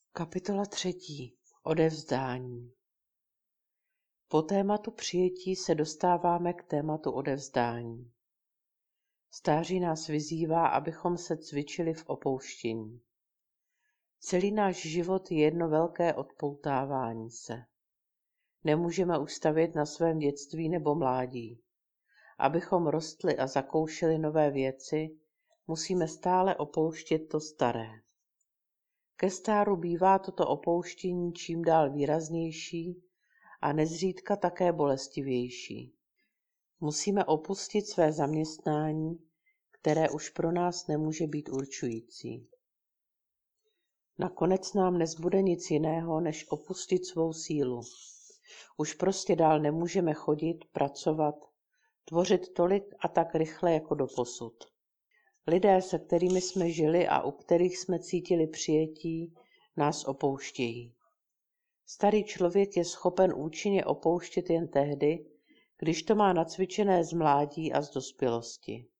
Kapitola 3. Odevzdání. Po tématu přijetí se dostáváme k tématu odevzdání. Stáří nás vyzývá, abychom se cvičili v opouštění. Celý náš život je jedno velké odpoutávání se. Nemůžeme už stavět na svém dětství nebo mládí. Abychom rostli a zakoušeli nové věci, musíme stále opouštět to staré. Ke stáru bývá toto opouštění čím dál výraznější a nezřídka také bolestivější. Musíme opustit své zaměstnání, které už pro nás nemůže být určující. Nakonec nám nezbude nic jiného, než opustit svou sílu. Už prostě dál nemůžeme chodit, pracovat, tvořit tolik a tak rychle jako doposud. Lidé, se kterými jsme žili a u kterých jsme cítili přijetí, nás opouštějí. Starý člověk je schopen účinně opouštět jen tehdy, když to má nacvičené z mládí a z dospělosti.